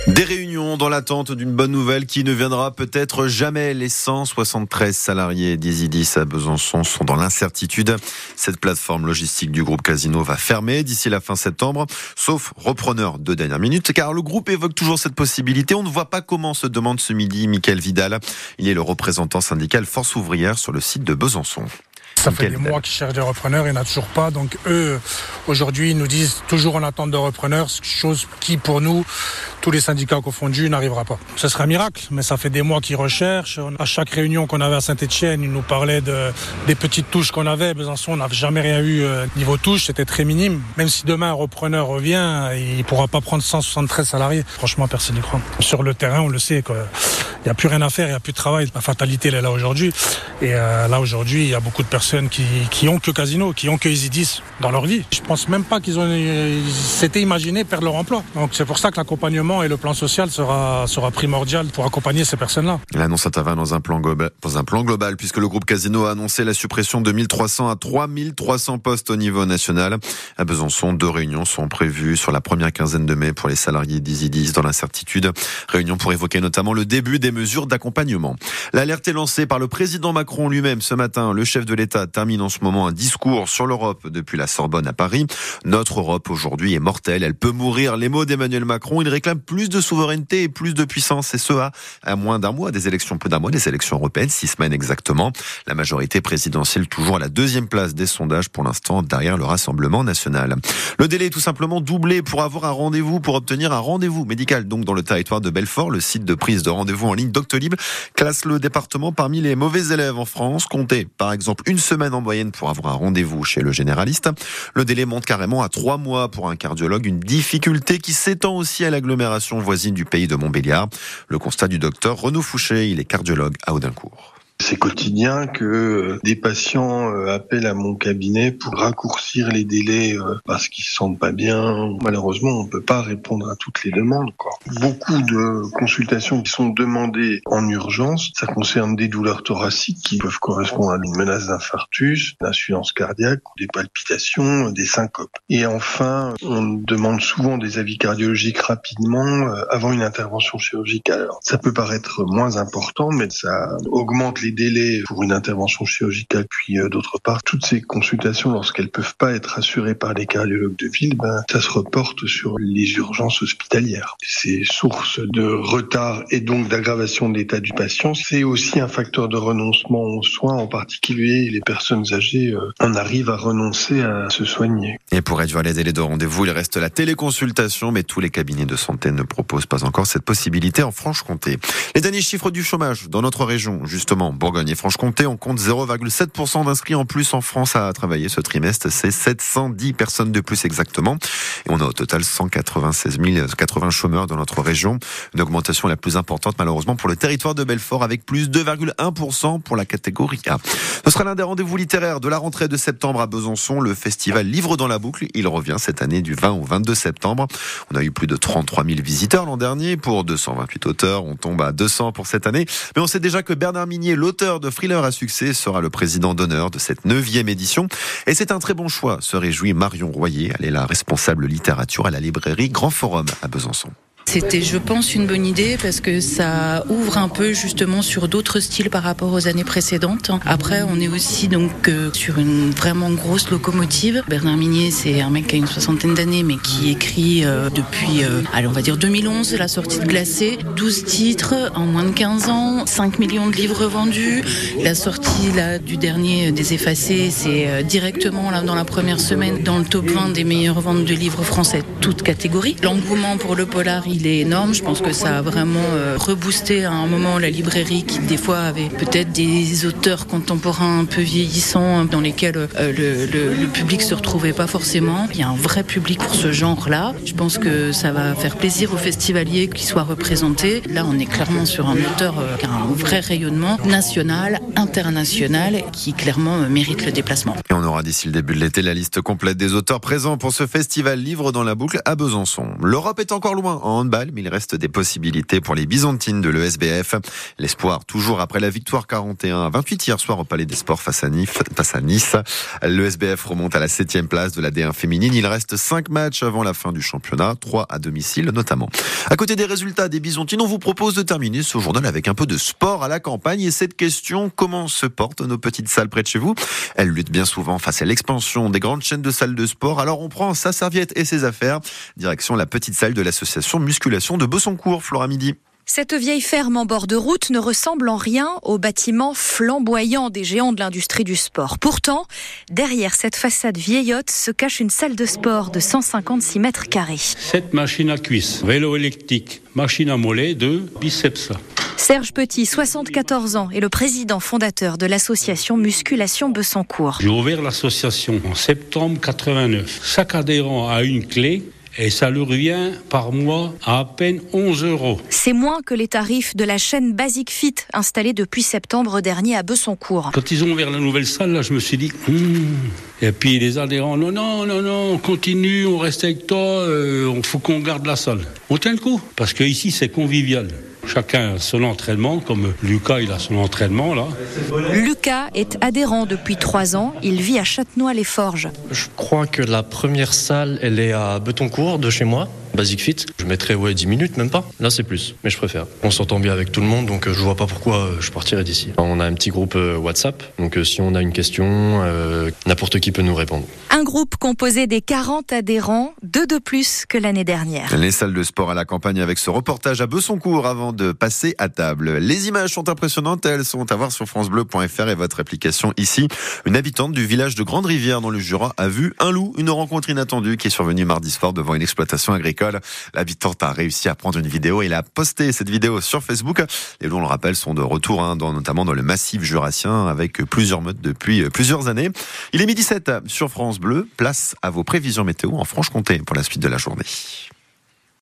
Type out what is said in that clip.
Des réunions dans l'attente d'une bonne nouvelle qui ne viendra peut-être jamais. Les 173 salariés d'Isidis à Besançon sont dans l'incertitude. Cette plateforme logistique du groupe Casino va fermer d'ici la fin septembre, sauf repreneur de dernière minute, car le groupe évoque toujours cette possibilité. On ne voit pas comment, se demande ce midi Michael Vidal. Il est le représentant syndical Force ouvrière sur le site de Besançon. Ça fait des mois qu'ils cherchent des repreneurs, il n'y en a toujours pas. Donc eux, aujourd'hui, ils nous disent toujours en attente de repreneurs, chose qui, pour nous, tous les syndicats confondus, n'arrivera pas. Ce serait un miracle, mais ça fait des mois qu'ils recherchent. À chaque réunion qu'on avait à Saint-Etienne, ils nous parlaient des petites touches qu'on avait. Besançon, on n'a jamais rien eu niveau touche, c'était très minime. Même si demain un repreneur revient, il ne pourra pas prendre 173 salariés. Franchement, personne n'y croit. Sur le terrain, on le sait, quoi. Il n'y a plus rien à faire, il n'y a plus de travail. La fatalité, elle est là aujourd'hui. Et là, aujourd'hui, il y a beaucoup de personnes qui ont que Casino, qui ont que Isidis dans leur vie. Je pense même pas qu'ils s'étaient imaginés perdre leur emploi. Donc c'est pour ça que l'accompagnement et le plan social sera primordial pour accompagner ces personnes-là. L'annonce intervient dans un plan global puisque le groupe Casino a annoncé la suppression de 1300 à 3300 postes au niveau national. À Besançon, 2 réunions sont prévues sur la première quinzaine de mai pour les salariés d'Isidis dans l'incertitude. Réunion pour évoquer notamment le début des mesures d'accompagnement. L'alerte est lancée par le président Macron lui-même ce matin. Le chef de l'État termine en ce moment un discours sur l'Europe depuis la Sorbonne à Paris. Notre Europe aujourd'hui est mortelle, elle peut mourir. Les mots d'Emmanuel Macron, il réclame plus de souveraineté et plus de puissance. Et ce, à moins d'un mois des élections, peu d'un mois des élections européennes, 6 semaines exactement. La majorité présidentielle toujours à la 2e place des sondages pour l'instant derrière le Rassemblement national. Le délai est tout simplement doublé pour avoir un rendez-vous, pour obtenir un rendez-vous médical. Donc dans le territoire de Belfort, le site de prise de rendez-vous en ligne Doctolib classe le département parmi les mauvais élèves en France. Comptez par exemple une semaine en moyenne pour avoir un rendez-vous chez le généraliste. Le délai monte carrément à 3 mois pour un cardiologue, une difficulté qui s'étend aussi à l'agglomération voisine du pays de Montbéliard. Le constat du docteur Renaud Fouché, il est cardiologue à Audincourt. C'est quotidien que des patients appellent à mon cabinet pour raccourcir les délais parce qu'ils se sentent pas bien. Malheureusement, on peut pas répondre à toutes les demandes, quoi. Beaucoup de consultations qui sont demandées en urgence, ça concerne des douleurs thoraciques qui peuvent correspondre à une menace d'infarctus, d'insuffisance cardiaque, des palpitations, des syncopes. Et enfin, on demande souvent des avis cardiologiques rapidement avant une intervention chirurgicale. Alors, ça peut paraître moins important, mais ça augmente les délais pour une intervention chirurgicale, puis d'autre part, toutes ces consultations, lorsqu'elles peuvent pas être assurées par les cardiologues de ville, ça se reporte sur les urgences hospitalières. C'est source de retard et donc d'aggravation de l'état du patient. C'est aussi un facteur de renoncement aux soins, en particulier les personnes âgées en arrivent à renoncer à se soigner. Et pour réduire les délais de rendez-vous, il reste la téléconsultation, mais tous les cabinets de santé ne proposent pas encore cette possibilité en Franche-Comté. Les derniers chiffres du chômage dans notre région, justement, Bourgogne et Franche-Comté, on compte 0,7% d'inscrits en plus en France à travailler ce trimestre. C'est 710 personnes de plus exactement. Et on a au total 196 080 chômeurs dans notre région. Une augmentation la plus importante malheureusement pour le territoire de Belfort avec plus 2,1% pour la catégorie A. Ce sera l'un des rendez-vous littéraires de la rentrée de septembre à Besançon. Le festival Livre dans la boucle. Il revient cette année du 20 au 22 septembre. On a eu plus de 33 000 visiteurs l'an dernier pour 228 auteurs. On tombe à 200 pour cette année. Mais on sait déjà que Bernard Minier, l'auteur de Thriller à succès, sera le président d'honneur de cette 9e édition. Et c'est un très bon choix, se réjouit Marion Royer. Elle est la responsable littérature à la librairie Grand Forum à Besançon. C'était, je pense, une bonne idée parce que ça ouvre un peu justement sur d'autres styles par rapport aux années précédentes. Après, on est aussi donc sur une vraiment grosse locomotive. Bernard Minier, c'est un mec qui a une 60aine d'années, mais qui écrit depuis, on va dire 2011, la sortie de Glacé. 12 titres en moins de 15 ans, 5 millions de livres vendus. La sortie là du dernier des Effacés, c'est directement là dans la première semaine dans le top 20 des meilleures ventes de livres français, toutes catégories. L'engouement pour le polar, il est énorme. Je pense que ça a vraiment reboosté à un moment la librairie qui des fois avait peut-être des auteurs contemporains un peu vieillissants dans lesquels le public se retrouvait pas forcément. Il y a un vrai public pour ce genre-là. Je pense que ça va faire plaisir aux festivaliers qui soient représentés. Là, on est clairement sur un auteur qui a un vrai rayonnement national, international, qui clairement mérite le déplacement. Et on aura d'ici le début de l'été la liste complète des auteurs présents pour ce festival Livre dans la boucle à Besançon. L'Europe est encore loin en handball, mais il reste des possibilités pour les Byzantines de l'ESBF. L'espoir toujours après la victoire 41-28 hier soir au Palais des Sports face à Nice. L'ESBF remonte à la 7e place de la D1 féminine. Il reste 5 matchs avant la fin du championnat, 3 à domicile notamment. À côté des résultats des Byzantines, on vous propose de terminer ce journal avec un peu de sport à la campagne et cette question, comment se portent nos petites salles près de chez vous? Elles luttent bien souvent face à l'expansion des grandes chaînes de salles de sport. Alors on prend sa serviette et ses affaires. Direction la petite salle de l'association Musculation de Bessoncourt, Flora Midi. Cette vieille ferme en bord de route ne ressemble en rien aux bâtiments flamboyants des géants de l'industrie du sport. Pourtant, derrière cette façade vieillotte se cache une salle de sport de 156 mètres carrés. 7 machines à cuisses, vélo électrique, machine à mollets, 2 biceps. Serge Petit, 74 ans, est le président fondateur de l'association Musculation Bessoncourt. J'ai ouvert l'association en septembre 89. Chaque adhérent a une clé. Et ça lui revient par mois à peine 11 €. C'est moins que les tarifs de la chaîne Basic Fit, installée depuis septembre dernier à Bessoncourt. Quand ils ont ouvert la nouvelle salle, là, je me suis dit... Et puis les adhérents, non, on continue, on reste avec toi, il faut qu'on garde la salle. On tient le coup, parce qu'ici c'est convivial. Chacun a son entraînement, comme Lucas, il a son entraînement là. Lucas est adhérent depuis 3 ans, il vit à Châtenois-les-Forges. Je crois que la première salle, elle est à Betoncourt, de chez moi. Basic Fit, je mettrais 10 minutes, même pas. Là c'est plus, mais je préfère. On s'entend bien avec tout le monde, donc je vois pas pourquoi je partirais d'ici. On a un petit groupe WhatsApp, donc si on a une question, n'importe qui peut nous répondre. Un groupe composé des 40 adhérents, 2 de plus que l'année dernière. Les salles de sport à la campagne avec ce reportage à Bessoncourt avant de passer à table. Les images sont impressionnantes, elles sont à voir sur francebleu.fr et votre application ici. Une habitante du village de Grande-Rivière dans le Jura a vu un loup, une rencontre inattendue qui est survenue mardi soir devant une exploitation agricole. L'habitante a réussi à prendre une vidéo et il a posté cette vidéo sur Facebook. Les loups, on le rappelle, sont de retour, notamment dans le massif jurassien avec plusieurs meutes depuis plusieurs années. Il est 12h07 sur France Bleu. Place à vos prévisions météo en Franche-Comté pour la suite de la journée.